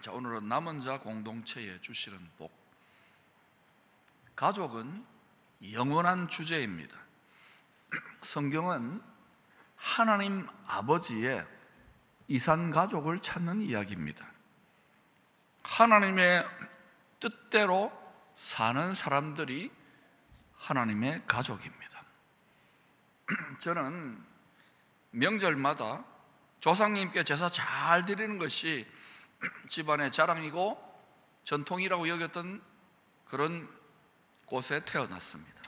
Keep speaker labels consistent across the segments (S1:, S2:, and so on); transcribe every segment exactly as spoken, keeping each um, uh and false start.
S1: 자, 오늘은 남은 자 공동체에 주시는 복. 가족은 영원한 주제입니다. 성경은 하나님 아버지의 이산가족을 찾는 이야기입니다. 하나님의 뜻대로 사는 사람들이 하나님의 가족입니다. 저는 명절마다 조상님께 제사 잘 드리는 것이 집안의 자랑이고 전통이라고 여겼던 그런 곳에 태어났습니다.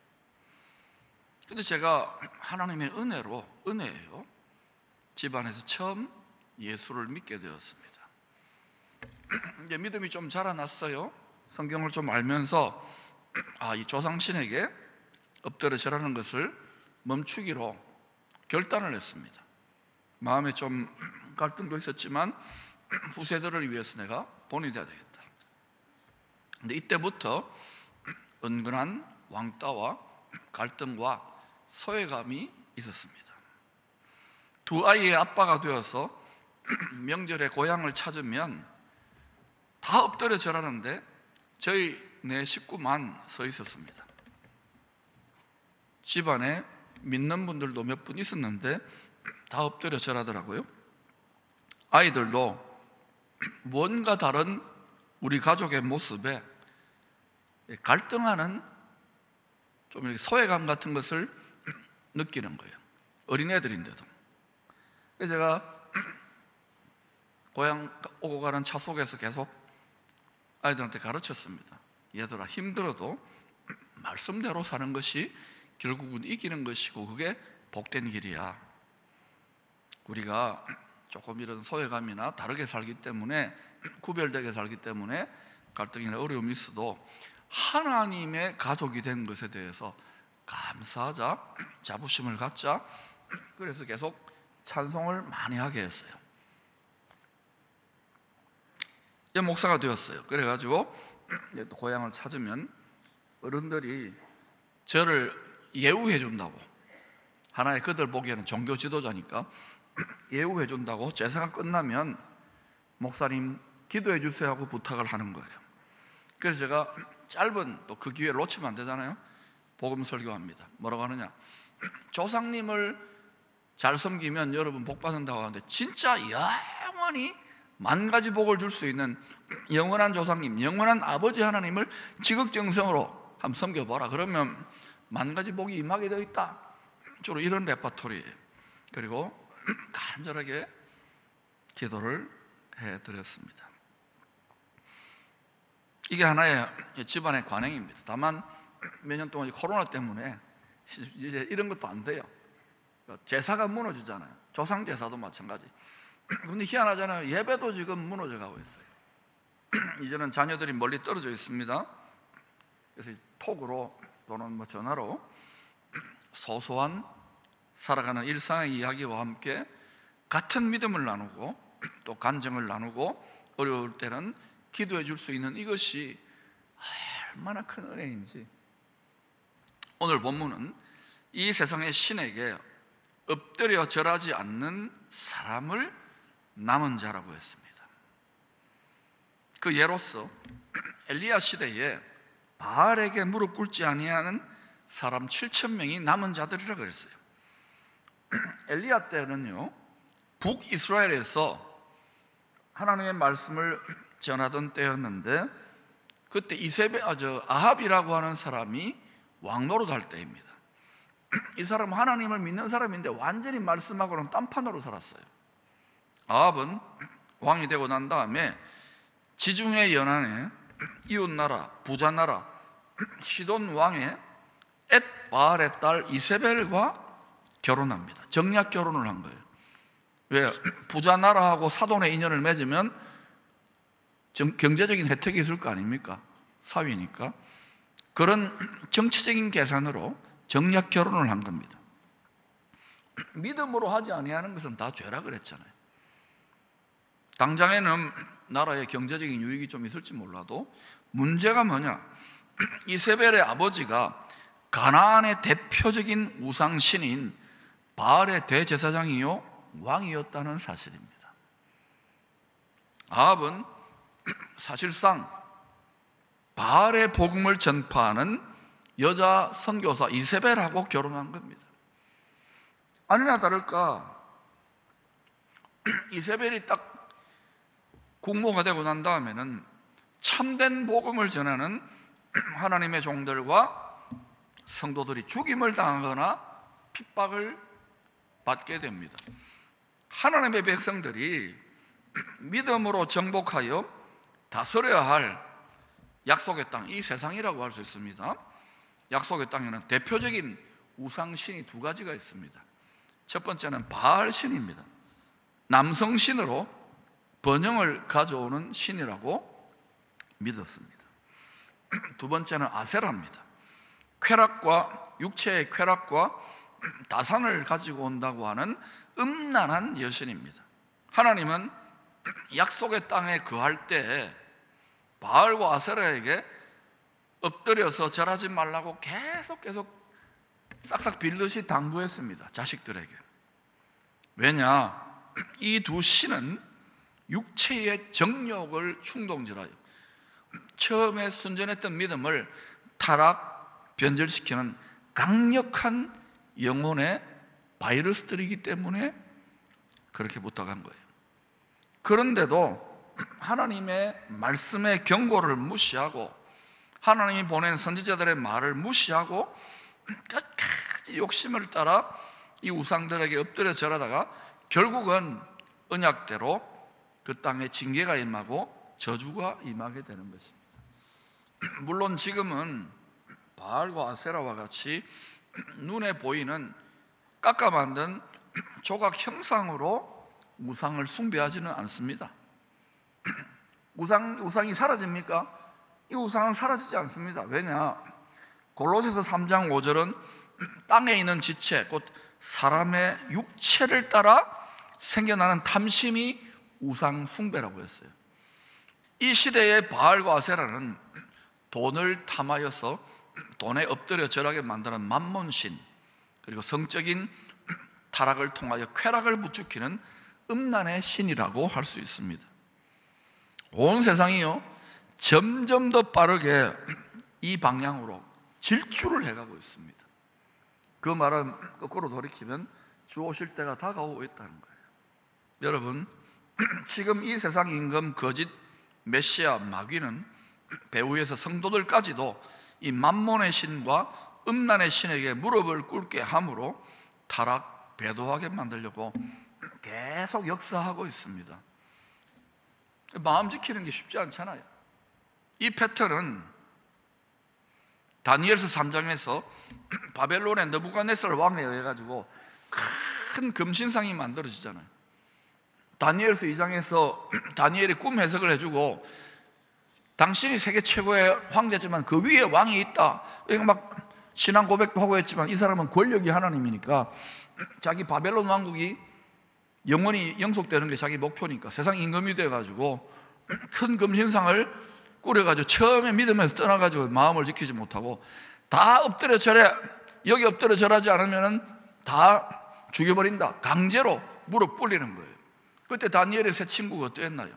S1: 근데 제가 하나님의 은혜로, 은혜예요, 집안에서 처음 예수를 믿게 되었습니다. 이제 믿음이 좀 자라났어요. 성경을 좀 알면서 아, 이 조상신에게 엎드려 절하는 것을 멈추기로 결단을 했습니다. 마음에 좀 갈등도 있었지만 후세들을 위해서 내가 본이 되어야 되겠다. 근데 이때부터 은근한 왕따와 갈등과 소외감이 있었습니다. 두 아이의 아빠가 되어서 명절에 고향을 찾으면 다 엎드려 절하는데 저희 네 식구만 서 있었습니다. 집안에 믿는 분들도 몇 분 있었는데 다 엎드려 절하더라고요. 아이들도 뭔가 다른 우리 가족의 모습에 갈등하는 좀 이렇게 소외감 같은 것을 느끼는 거예요. 어린애들인데도. 그래서 제가 고향 오고 가는 차 속에서 계속 아이들한테 가르쳤습니다. 얘들아, 힘들어도 말씀대로 사는 것이 결국은 이기는 것이고 그게 복된 길이야. 우리가 조금 이런 소외감이나 다르게 살기 때문에, 구별되게 살기 때문에 갈등이나 어려움이 있어도 하나님의 가족이 된 것에 대해서 감사하자, 자부심을 갖자. 그래서 계속 찬송을 많이 하게 했어요. 이제 목사가 되었어요. 그래가지고 또 고향을 찾으면 어른들이 저를 예우해 준다고, 하나의 그들 보기에는 종교 지도자니까 예우해 준다고 제사가 끝나면 목사님 기도해 주세요 하고 부탁을 하는 거예요. 그래서 제가 짧은, 또 그 기회를 놓치면 안 되잖아요, 복음 설교합니다. 뭐라고 하느냐, 조상님을 잘 섬기면 여러분 복 받는다고 하는데 진짜 영원히 만 가지 복을 줄 수 있는 영원한 조상님, 영원한 아버지 하나님을 지극정성으로 한번 섬겨보라. 그러면 만 가지 복이 임하게 되어 있다. 주로 이런 레파토리예요. 그리고 간절하게 기도를 해드렸습니다. 이게 하나의 집안의 관행입니다. 다만 몇 년 동안 코로나 때문에 이제 이런 것도 안 돼요. 제사가 무너지잖아요. 조상 제사도 마찬가지. 근데 희한하잖아요. 예배도 지금 무너져 가고 있어요. 이제는 자녀들이 멀리 떨어져 있습니다. 그래서 톡으로 또는 뭐 전화로 소소한 살아가는 일상의 이야기와 함께 같은 믿음을 나누고 또 간증을 나누고 어려울 때는 기도해 줄 수 있는 이것이 얼마나 큰 은혜인지. 오늘 본문은 이 세상의 신에게 엎드려 절하지 않는 사람을 남은 자라고 했습니다. 그 예로서 엘리야 시대에 바알에게 무릎 꿇지 아니하는 사람 칠천 명이 남은 자들이라 그랬어요. 엘리야 때는요, 북이스라엘에서 하나님의 말씀을 전하던 때였는데, 그때 이세벨, 아, 저 아합이라고 하는 사람이 왕노릇 할 때입니다. 이 사람은 하나님을 믿는 사람인데 완전히 말씀하고는 딴판으로 살았어요. 아합은 왕이 되고 난 다음에 지중해 연안에 이웃나라, 부자나라 시돈 왕의 엣바알의 딸 이세벨과 결혼합니다. 정략 결혼을 한 거예요. 왜? 부자나라하고 사돈의 인연을 맺으면 경제적인 혜택이 있을 거 아닙니까? 사위니까. 그런 정치적인 계산으로 정략 결혼을 한 겁니다. 믿음으로 하지 아니하는 것은 다 죄라 그랬잖아요. 당장에는 나라의 경제적인 유익이 좀 있을지 몰라도 문제가 뭐냐, 이세벨의 아버지가 가나안의 대표적인 우상신인 바알의 대제사장이요 왕이었다는 사실입니다. 아합은 사실상 바알의 복음을 전파하는 여자 선교사 이세벨하고 결혼한 겁니다. 아니나 다를까 이세벨이 딱 국모가 되고 난 다음에는 참된 복음을 전하는 하나님의 종들과 성도들이 죽임을 당하거나 핍박을 받게 됩니다. 하나님의 백성들이 믿음으로 정복하여 다스려야 할 약속의 땅, 이 세상이라고 할 수 있습니다. 약속의 땅에는 대표적인 우상신이 두 가지가 있습니다. 첫 번째는 바알 신입니다. 남성 신으로 번영을 가져오는 신이라고 믿었습니다. 두 번째는 아세라입니다. 쾌락과 육체의 쾌락과 다산을 가지고 온다고 하는 음란한 여신입니다. 하나님은 약속의 땅에 거할 때 바알과 아세라에게 엎드려서 절하지 말라고 계속 계속 싹싹 빌듯이 당부했습니다. 자식들에게. 왜냐? 이 두 신은 육체의 정욕을 충동질하여 처음에 순전했던 믿음을 타락, 변절시키는 강력한 영혼의 바이러스들이기 때문에 그렇게 부탁한 거예요. 그런데도 하나님의 말씀의 경고를 무시하고 하나님이 보낸 선지자들의 말을 무시하고 끝까지 욕심을 따라 이 우상들에게 엎드려 절하다가 결국은 언약대로 그 땅에 징계가 임하고 저주가 임하게 되는 것입니다. 물론 지금은 바알과 아세라와 같이 눈에 보이는 깎아 만든 조각 형상으로 우상을 숭배하지는 않습니다. 우상, 우상이 사라집니까? 이 우상은 사라지지 않습니다. 왜냐? 골로새서 삼 장 오 절은 땅에 있는 지체, 곧 사람의 육체를 따라 생겨나는 탐심이 우상 숭배라고 했어요. 이 시대의 바알과 아세라는 돈을 탐하여서 돈에 엎드려 절하게 만드는 만몬신, 그리고 성적인 타락을 통하여 쾌락을 부추기는 음란의 신이라고 할 수 있습니다. 온 세상이요 점점 더 빠르게 이 방향으로 질주를 해가고 있습니다. 그 말은 거꾸로 돌이키면 주 오실 때가 다가오고 있다는 거예요. 여러분, 지금 이 세상 임금 거짓 메시아 마귀는 배후에서 성도들까지도 이 만몬의 신과 음란의 신에게 무릎을 꿇게 함으로 타락, 배도하게 만들려고 계속 역사하고 있습니다. 마음 지키는 게 쉽지 않잖아요. 이 패턴은 다니엘서 삼 장에서 바벨론의 느부갓네살 왕에 의해 가지고 큰 금신상이 만들어지잖아요. 다니엘서 이 장에서 다니엘이 꿈 해석을 해주고 당신이 세계 최고의 황제지만 그 위에 왕이 있다, 이거 막 신앙 고백도 하고 했지만 이 사람은 권력이 하나님이니까 자기 바벨론 왕국이 영원히 영속되는 게 자기 목표니까 세상 임금이 돼가지고 큰 금신상을 꾸려가지고 처음에 믿음에서 떠나가지고 마음을 지키지 못하고 다 엎드려 절해, 여기 엎드려 절하지 않으면 다 죽여버린다, 강제로 무릎 꿇리는 거예요. 그때 다니엘의 세 친구가 어땠나요?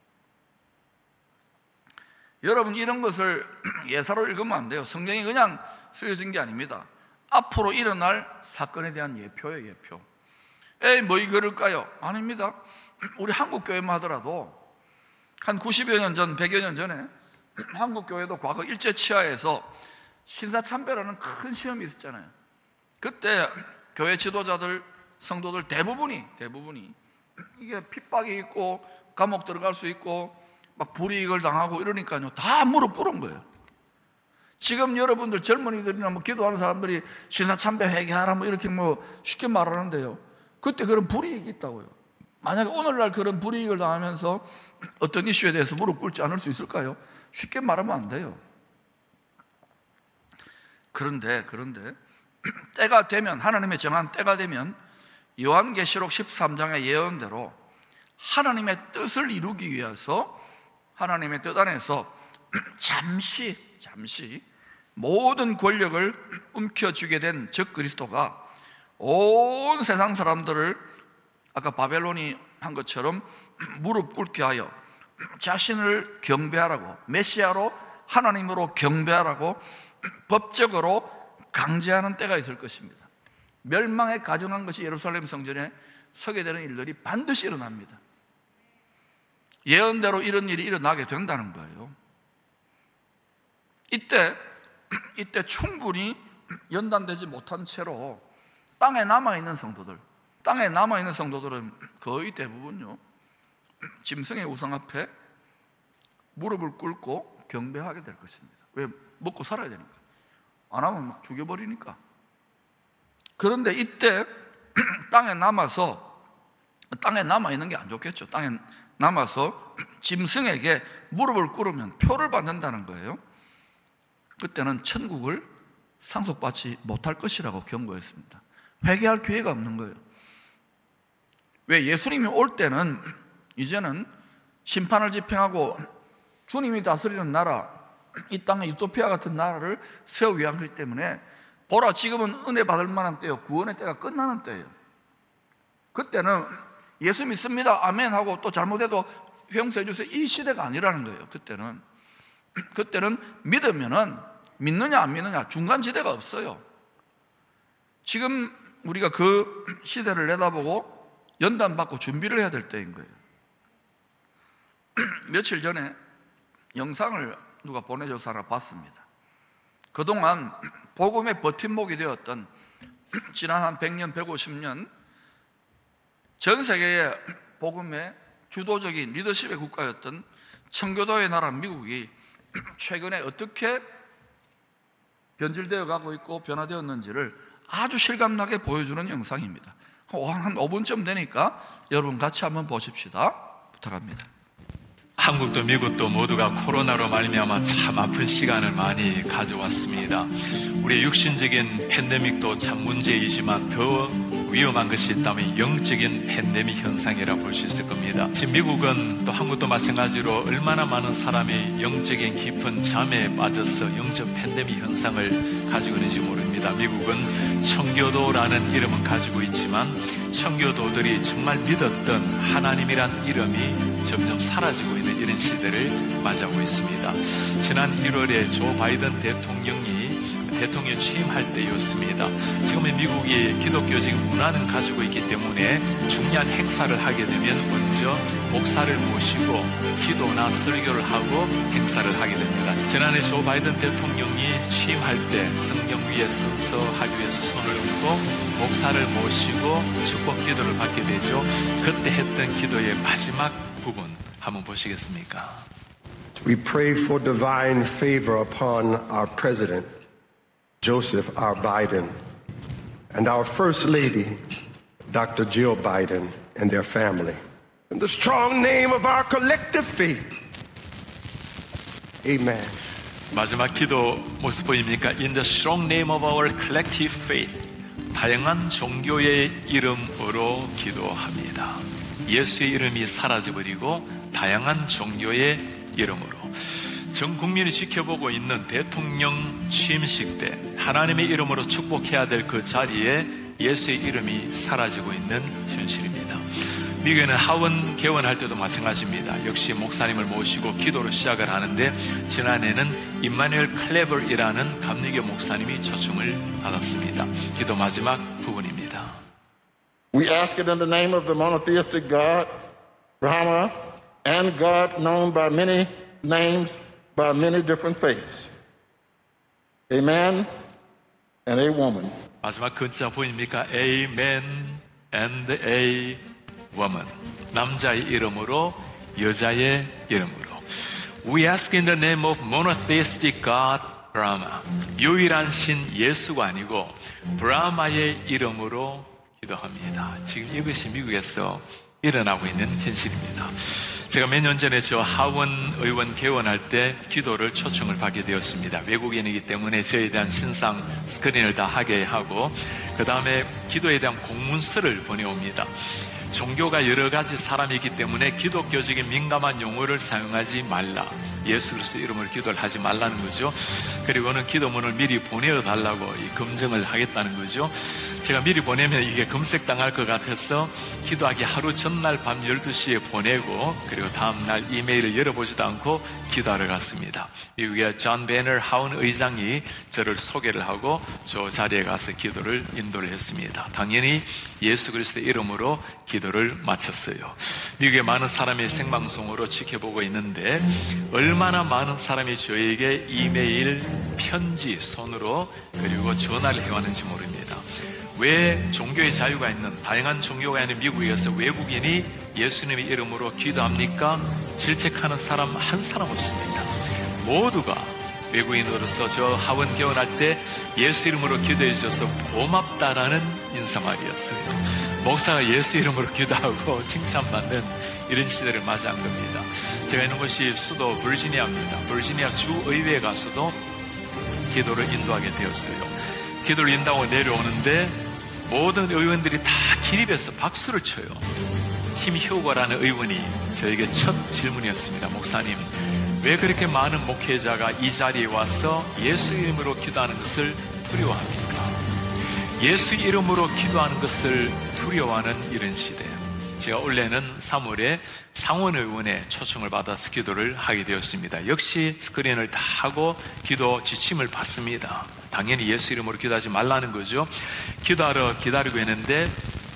S1: 여러분, 이런 것을 예사로 읽으면 안 돼요. 성경이 그냥 쓰여진 게 아닙니다. 앞으로 일어날 사건에 대한 예표예요. 예표. 에이, 뭐 그럴까요? 아닙니다. 우리 한국교회만 하더라도 한 구십여 년 전, 백여 년 전에 한국교회도 과거 일제치하에서 신사참배라는 큰 시험이 있었잖아요. 그때 교회 지도자들, 성도들 대부분이 대부분이 이게 핍박이 있고 감옥 들어갈 수 있고 막 불이익을 당하고 이러니까요 다 무릎 꿇은 거예요. 지금 여러분들 젊은이들이나 뭐 기도하는 사람들이 신사참배 회개하라 뭐 이렇게 뭐 쉽게 말하는데요, 그때 그런 불이익이 있다고요. 만약에 오늘날 그런 불이익을 당하면서 어떤 이슈에 대해서 무릎 꿇지 않을 수 있을까요? 쉽게 말하면 안 돼요. 그런데 그런데 때가 되면, 하나님의 정한 때가 되면 요한계시록 십삼 장의 예언대로 하나님의 뜻을 이루기 위해서 하나님의 뜻 안에서 잠시 잠시 모든 권력을 움켜쥐게 된 적그리스도가 온 세상 사람들을 아까 바벨론이 한 것처럼 무릎 꿇게 하여 자신을 경배하라고, 메시아로 하나님으로 경배하라고 법적으로 강제하는 때가 있을 것입니다. 멸망에 가증한 것이 예루살렘 성전에 서게 되는 일들이 반드시 일어납니다. 예언대로 이런 일이 일어나게 된다는 거예요. 이때 이때 충분히 연단되지 못한 채로 땅에 남아있는 성도들, 땅에 남아있는 성도들은 거의 대부분요, 짐승의 우상 앞에 무릎을 꿇고 경배하게 될 것입니다. 왜? 먹고 살아야 되니까. 안 하면 막 죽여버리니까. 그런데 이때 땅에 남아서, 땅에 남아있는 게 안 좋겠죠. 땅에 남아서 짐승에게 무릎을 꿇으면 표를 받는다는 거예요. 그때는 천국을 상속받지 못할 것이라고 경고했습니다. 회개할 기회가 없는 거예요. 왜? 예수님이 올 때는 이제는 심판을 집행하고 주님이 다스리는 나라, 이 땅의 유토피아 같은 나라를 세우기 위한 것이기 때문에, 보라 지금은 은혜 받을 만한 때요, 구원의 때가 끝나는 때예요. 그때는 예수 믿습니다 아멘 하고 또 잘못해도 용서해 주세요 이 시대가 아니라는 거예요. 그때는 그때는 믿으면은 믿느냐 안 믿느냐 중간지대가 없어요. 지금 우리가 그 시대를 내다보고 연단받고 준비를 해야 될 때인 거예요. 며칠 전에 영상을 누가 보내줘서 하나 봤습니다. 그동안 복음의 버팀목이 되었던, 지난 한 백 년, 백오십 년 전 세계의 복음의 주도적인 리더십의 국가였던 청교도의 나라 미국이 최근에 어떻게 변질되어 가고 있고 변화되었는지를 아주 실감나게 보여주는 영상입니다. 한 오 분쯤 되니까 여러분 같이 한번 보십시다. 부탁합니다.
S2: 한국도 미국도 모두가 코로나로 말미암아 참 아픈 시간을 많이 가져왔습니다. 우리의 육신적인 팬데믹도 참 문제이지만 더 위험한 것이 있다면 영적인 팬데믹 현상이라 볼 수 있을 겁니다. 지금 미국은 또 한국도 마찬가지로 얼마나 많은 사람이 영적인 깊은 잠에 빠져서 영적 팬데믹 현상을 가지고 있는지 모릅니다. 미국은 청교도라는 이름은 가지고 있지만 청교도들이 정말 믿었던 하나님이란 이름이 점점 사라지고 있는 이런 시대를 맞이하고 있습니다. 지난 일월에 조 바이든 대통령이 대통령 취임할 때였습니다. 지금의 미국이 기독교적 문화는 가지고 있기 때문에 중요한 행사를 하게 되면 먼저 목사를 모시고 기도나 설교를 하고 행사를 하게 됩니다. 지난해 조 바이든 대통령이 취임할 때 성경 위에 서서 하기 위해서 손을 얹고 목사를 모시고 축복 기도를 받게 되죠. 그때 했던 기도의 마지막 부분 한번 보시겠습니까?
S3: We pray for divine favor upon our president, Joseph R. Biden, and our First Lady, Doctor Jill Biden, and their family. In the strong name of our collective faith. Amen.
S2: 마지막 기도 모습 보입니까? In the strong name of our collective faith. 다양한 종교의 이름으로 기도합니다. 예수의 이름이 사라져버리고 다양한 종교의 이름으로 전 국민이 지켜보고 있는 대통령 취임식 때 하나님의 이름으로 축복해야 될 그 자리에 예수의 이름이 사라지고 있는 현실입니다. 미국에는 하원 개원할 때도 마찬가지입니다. 역시 목사님을 모시고 기도로 시작을 하는데 지난해는 임마누엘 클레버이라는 감리교 목사님이 초청을 받았습니다. 기도 마지막 부분입니다.
S4: We ask it in the name of the monotheistic God, Brahma, and God known by many names, by many different faiths. A man and a woman.
S2: 마지막 글자 보입니까? A man and a woman. 남자의 이름으로 여자의 이름으로. We ask in the name of monotheistic God, Brahma. 유일한 신 예수가 아니고 브라마의 이름으로 기도합니다. 지금 이것이 미국에서 일어나고 있는 현실입니다. 제가 몇 년 전에 저 하원 의원 개원할 때 기도를 초청을 받게 되었습니다. 외국인이기 때문에 저에 대한 신상 스크린을 다 하게 하고 그 다음에 기도에 대한 공문서를 보내옵니다. 종교가 여러 가지 사람이기 때문에 기독교적인 민감한 용어를 사용하지 말라. 예수 그리스도 이름으로 기도를 하지 말라는 거죠. 그리고는 기도문을 미리 보내어달라고 이 검증을 하겠다는 거죠. 제가 미리 보내면 이게 검색당할 것 같아서 기도하기 하루 전날 밤 열두 시에 보내고, 그리고 다음날 이메일을 열어보지도 않고 기도하러 갔습니다. 미국의 존 베너 하운 의장이 저를 소개를 하고 저 자리에 가서 기도를 인도를 했습니다. 당연히 예수 그리스도의 이름으로 기도를 마쳤어요. 미국의 많은 사람이 생방송으로 지켜보고 있는데 얼마나 많은 사람이 저에게 이메일, 편지, 손으로 그리고 전화를 해왔는지 모릅니다. 왜 종교의 자유가 있는, 다양한 종교가 있는 미국에서 외국인이 예수님의 이름으로 기도합니까? 질책하는 사람 한 사람 없습니다. 모두가 외국인으로서 저 하원 개원할 때 예수 이름으로 기도해 주셔서 고맙다라는 인사말이었어요. 목사가 예수 이름으로 기도하고 칭찬받는 이런 시대를 맞이한 겁니다. 제가 있는 곳이 수도 버지니아입니다. 버지니아 주의회에 가서도 기도를 인도하게 되었어요. 기도를 인도하고 내려오는데 모든 의원들이 다 기립해서 박수를 쳐요. 팀 휴거라는 의원이 저에게 첫 질문이었습니다. 목사님, 왜 그렇게 많은 목회자가 이 자리에 와서 예수 이름으로 기도하는 것을 두려워합니까? 예수 이름으로 기도하는 것을 두려워하는 이런 시대. 제가 올해는 삼월에 상원의원의 초청을 받아서 기도를 하게 되었습니다. 역시 스크린을 다 하고 기도 지침을 받습니다. 당연히 예수 이름으로 기도하지 말라는 거죠. 기도하러 기다리고 있는데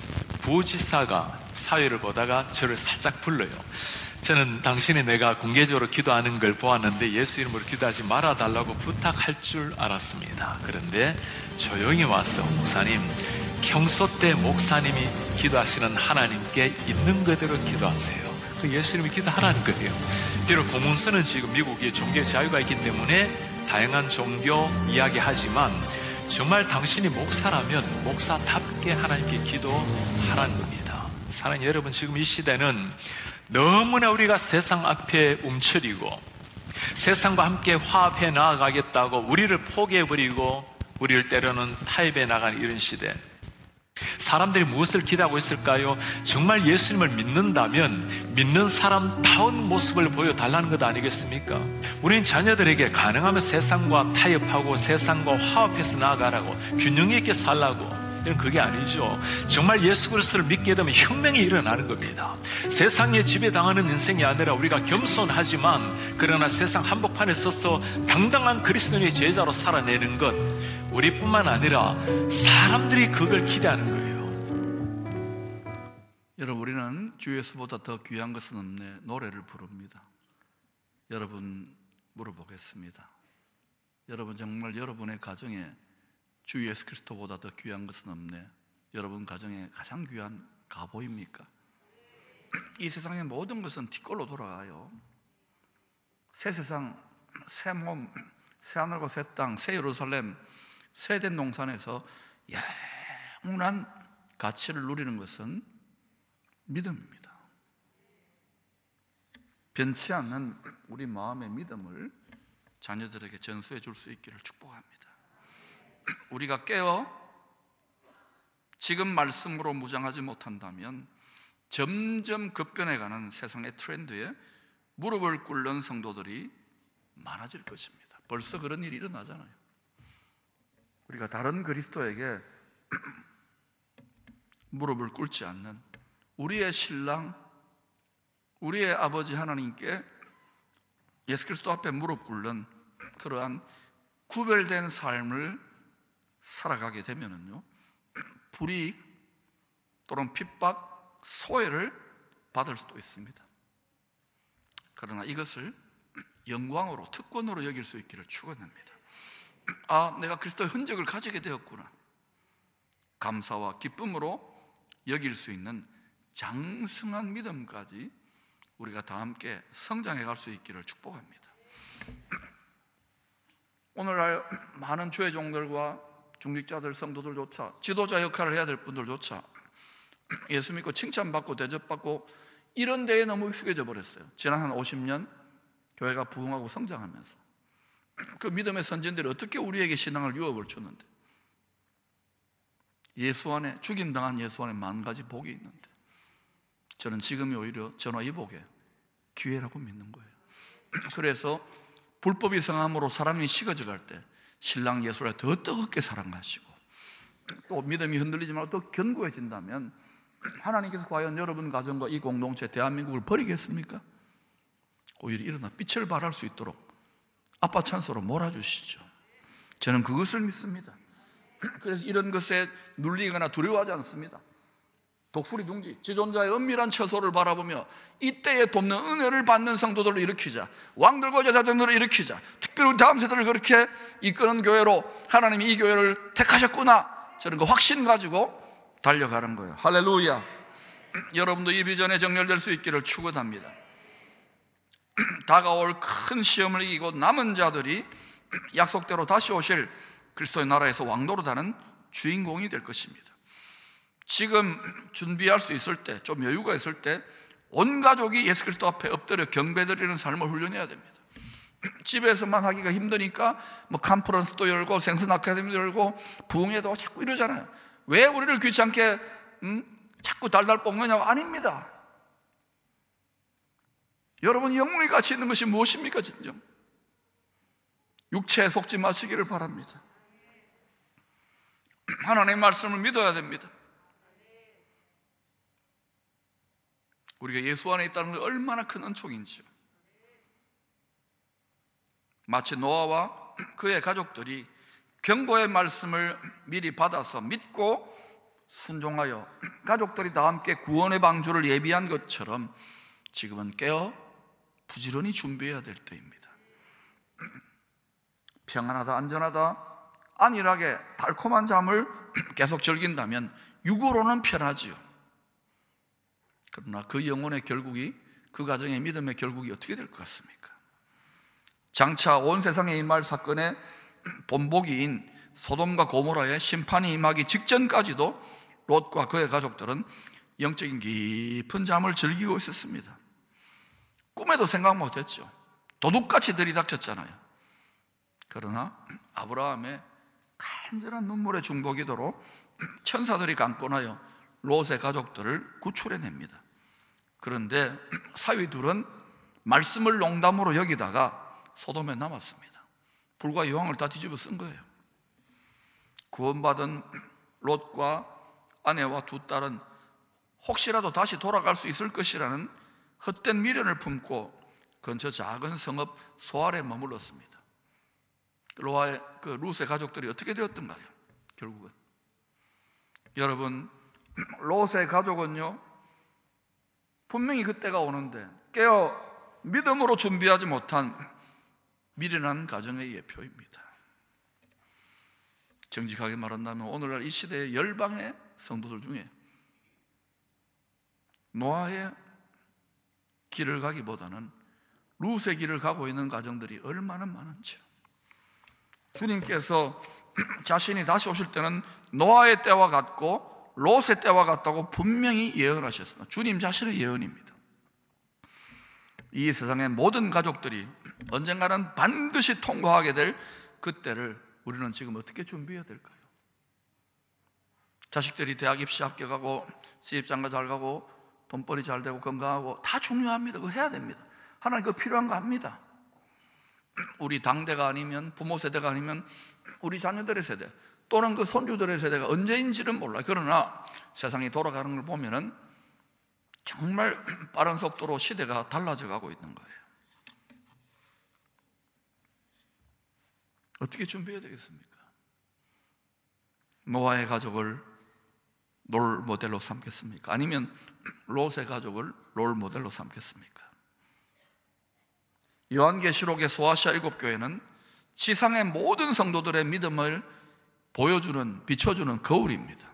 S2: 부지사가 사회를 보다가 저를 살짝 불러요. 저는 당신이 내가 공개적으로 기도하는 걸 보았는데 예수 이름으로 기도하지 말아달라고 부탁할 줄 알았습니다. 그런데 조용히 와서, 목사님, 평소 때 목사님이 기도하시는 하나님께 있는 그대로 기도하세요. 그 예수님이 기도하라는 거예요. 비록 공문서는 지금 미국에 종교 자유가 있기 때문에 다양한 종교 이야기하지만 정말 당신이 목사라면 목사답게 하나님께 기도하라는 겁니다. 사랑하는 여러분, 지금 이 시대는 너무나 우리가 세상 앞에 움츠리고 세상과 함께 화합해 나아가겠다고 우리를 포기해버리고 우리를 때로는 타협해 나가는 이런 시대. 사람들이 무엇을 기대하고 있을까요? 정말 예수님을 믿는다면 믿는 사람다운 모습을 보여달라는 것 아니겠습니까? 우리는 자녀들에게 가능하면 세상과 타협하고 세상과 화합해서 나아가라고, 균형 있게 살라고, 이런 그게 아니죠. 정말 예수 그리스도를 믿게 되면 혁명이 일어나는 겁니다. 세상에 지배당하는 인생이 아니라 우리가 겸손하지만 그러나 세상 한복판에 서서 당당한 그리스도인의 제자로 살아내는 것, 우리뿐만 아니라 사람들이 그걸 기대하는 거예요.
S1: 여러분, 우리는 주 예수보다 더 귀한 것은 없네 노래를 부릅니다. 여러분, 물어보겠습니다. 여러분, 정말 여러분의 가정에 주 예수 그리스도보다 더 귀한 것은 없네, 여러분 가정에 가장 귀한 가보입니까? 이 세상의 모든 것은 뒷걸로 돌아가요. 새 세상, 새 몸, 새 하늘과 새 땅, 새 예루살렘, 새 에덴 동산에서 영원한 가치를 누리는 것은 믿음입니다. 변치 않는 우리 마음의 믿음을 자녀들에게 전수해 줄 수 있기를 축복합니다. 우리가 깨어 지금 말씀으로 무장하지 못한다면 점점 급변해가는 세상의 트렌드에 무릎을 꿇는 성도들이 많아질 것입니다. 벌써 그런 일이 일어나잖아요. 우리가 다른 그리스도에게 무릎을 꿇지 않는, 우리의 신랑, 우리의 아버지 하나님께 예수 그리스도 앞에 무릎 꿇는 그러한 구별된 삶을 살아가게 되면은요, 불이익 또는 핍박, 소외를 받을 수도 있습니다. 그러나 이것을 영광으로, 특권으로 여길 수 있기를 축원합니다. 아, 내가 그리스도의 흔적을 가지게 되었구나, 감사와 기쁨으로 여길 수 있는 장성한 믿음까지 우리가 다 함께 성장해 갈 수 있기를 축복합니다. 오늘날 많은 교회 종들과 중직자들, 성도들조차, 지도자 역할을 해야 될 분들조차 예수 믿고 칭찬받고 대접받고 이런 데에 너무 익숙해져 버렸어요. 지난 한 오십 년 교회가 부흥하고 성장하면서 그 믿음의 선진들이 어떻게 우리에게 신앙을 유업을 주는데, 예수 안에, 죽임당한 예수 안에 만 가지 복이 있는데 저는 지금이 오히려 전화위복의 기회라고 믿는 거예요. 그래서 불법이 성함으로 사람이 식어져 갈 때 신랑 예수를 더 뜨겁게 사랑하시고, 또 믿음이 흔들리지 말고 더 견고해진다면 하나님께서 과연 여러분 가정과 이 공동체 대한민국을 버리겠습니까? 오히려 일어나 빛을 발할 수 있도록 아빠 찬스로 몰아주시죠. 저는 그것을 믿습니다. 그래서 이런 것에 눌리거나 두려워하지 않습니다. 독수리 둥지, 지존자의 은밀한 처소를 바라보며 이때에 돕는 은혜를 받는 성도들을 일으키자, 왕들과 제사장들을 일으키자, 특별히 다음 세대를 그렇게 이끄는 교회로 하나님이 이 교회를 택하셨구나, 저는 그 확신 가지고 달려가는 거예요. 할렐루야. 여러분도 이 비전에 정렬될 수 있기를 축원합니다. 다가올 큰 시험을 이기고 남은 자들이 약속대로 다시 오실 그리스도의 나라에서 왕노릇하는 주인공이 될 것입니다. 지금 준비할 수 있을 때, 좀 여유가 있을 때 온 가족이 예수 그리스도 앞에 엎드려 경배드리는 삶을 훈련해야 됩니다. 집에서만 하기가 힘드니까 뭐 컨퍼런스도 열고 생선 아카데미도 열고 부흥회도 자꾸 이러잖아요. 왜 우리를 귀찮게 음? 자꾸 달달 볶느냐고. 아닙니다. 여러분, 영웅이 가치 있는 것이 무엇입니까? 진정 육체에 속지 마시기를 바랍니다. 하나님의 말씀을 믿어야 됩니다. 우리가 예수 안에 있다는 것이 얼마나 큰 은총인지요. 마치 노아와 그의 가족들이 경고의 말씀을 미리 받아서 믿고 순종하여 가족들이 다 함께 구원의 방주를 예비한 것처럼 지금은 깨어 부지런히 준비해야 될 때입니다. 평안하다, 안전하다, 안일하게 달콤한 잠을 계속 즐긴다면 육으로는 편하지요. 그러나 그 영혼의 결국이, 그 가정의 믿음의 결국이 어떻게 될 것 같습니까? 장차 온 세상에 임할 사건의 본보기인 소돔과 고모라의 심판이 임하기 직전까지도 롯과 그의 가족들은 영적인 깊은 잠을 즐기고 있었습니다. 꿈에도 생각 못했죠. 도둑같이 들이닥쳤잖아요. 그러나 아브라함의 간절한 눈물의 중보기도로 천사들이 강권하여 롯의 가족들을 구출해냅니다. 그런데 사위 둘은 말씀을 농담으로 여기다가 소돔에 남았습니다. 불과 여왕을 다 뒤집어 쓴 거예요. 구원받은 롯과 아내와 두 딸은 혹시라도 다시 돌아갈 수 있을 것이라는 헛된 미련을 품고 근처 작은 성읍 소알에 머물렀습니다. 로아의, 그 룻의 가족들이 어떻게 되었던가요? 결국은 여러분, 롯의 가족은요, 분명히 그때가 오는데 깨어 믿음으로 준비하지 못한 미련한 가정의 예표입니다. 정직하게 말한다면 오늘날 이 시대의 열방의 성도들 중에 노아의 길을 가기보다는 룻의 길을 가고 있는 가정들이 얼마나 많은지요. 주님께서 자신이 다시 오실 때는 노아의 때와 같고 롯의 때와 같다고 분명히 예언하셨습니다. 주님 자신의 예언입니다. 이 세상의 모든 가족들이 언젠가는 반드시 통과하게 될 그때를 우리는 지금 어떻게 준비해야 될까요? 자식들이 대학 입시 합격하고 시집장가 잘 가고 돈벌이 잘 되고 건강하고 다 중요합니다. 그거 해야 됩니다. 하나님 그거 필요한 거 압니다. 우리 당대가 아니면, 부모 세대가 아니면 우리 자녀들의 세대 또는 그 손주들의 세대가 언제인지는 몰라요. 그러나 세상이 돌아가는 걸 보면은 정말 빠른 속도로 시대가 달라져 가고 있는 거예요. 어떻게 준비해야 되겠습니까? 노아의 가족을 롤 모델로 삼겠습니까? 아니면 롯의 가족을 롤 모델로 삼겠습니까? 요한계시록의 소아시아 일곱 교회는 지상의 모든 성도들의 믿음을 보여주는, 비춰주는 거울입니다.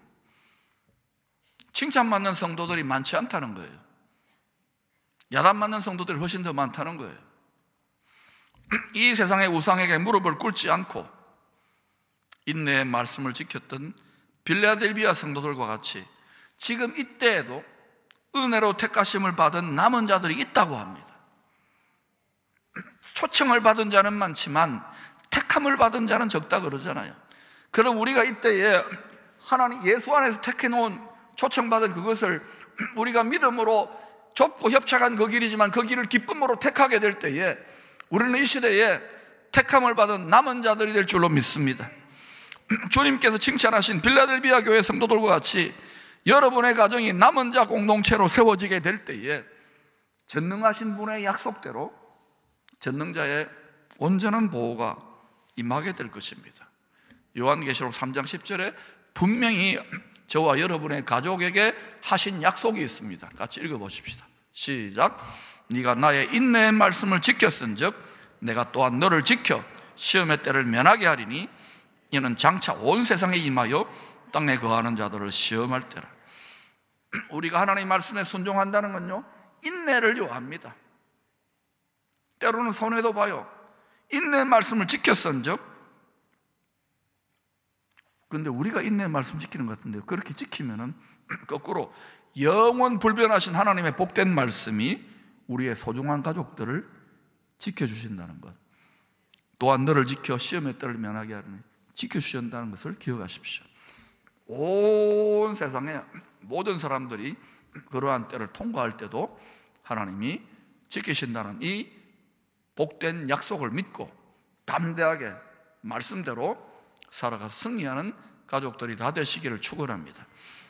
S1: 칭찬받는 성도들이 많지 않다는 거예요. 야단맞는 성도들이 훨씬 더 많다는 거예요. 이 세상의 우상에게 무릎을 꿇지 않고 인내의 말씀을 지켰던 빌라델비아 성도들과 같이 지금 이때에도 은혜로 택하심을 받은 남은 자들이 있다고 합니다. 초청을 받은 자는 많지만 택함을 받은 자는 적다 그러잖아요. 그럼 우리가 이때에 하나님 예수 안에서 택해놓은 초청받은 그것을 우리가 믿음으로 좁고 협착한 그 길이지만 그 길을 기쁨으로 택하게 될 때에 우리는 이 시대에 택함을 받은 남은 자들이 될 줄로 믿습니다. 주님께서 칭찬하신 빌라델비아 교회 성도들과 같이 여러분의 가정이 남은 자 공동체로 세워지게 될 때에 전능하신 분의 약속대로 전능자의 온전한 보호가 임하게 될 것입니다. 요한계시록 삼 장 십 절에 분명히 저와 여러분의 가족에게 하신 약속이 있습니다. 같이 읽어보십시다. 시작. 네가 나의 인내의 말씀을 지켰은즉 내가 또한 너를 지켜 시험의 때를 면하게 하리니 이는 장차 온 세상에 임하여 땅에 거하는 자들을 시험할 때라. 우리가 하나님의 말씀에 순종한다는 건요, 인내를 요합니다. 때로는 손해도 봐요. 인내의 말씀을 지켰은즉, 근데 우리가 인내의 말씀 지키는 것 같은데요, 그렇게 지키면은 거꾸로 영원 불변하신 하나님의 복된 말씀이 우리의 소중한 가족들을 지켜주신다는 것, 또한 너를 지켜 시험의 때를 면하게 하리니 지켜주신다는 것을 기억하십시오. 온 세상에 모든 사람들이 그러한 때를 통과할 때도 하나님이 지키신다는 이 복된 약속을 믿고 담대하게 말씀대로 살아가서 승리하는 가족들이 다 되시기를 축원합니다.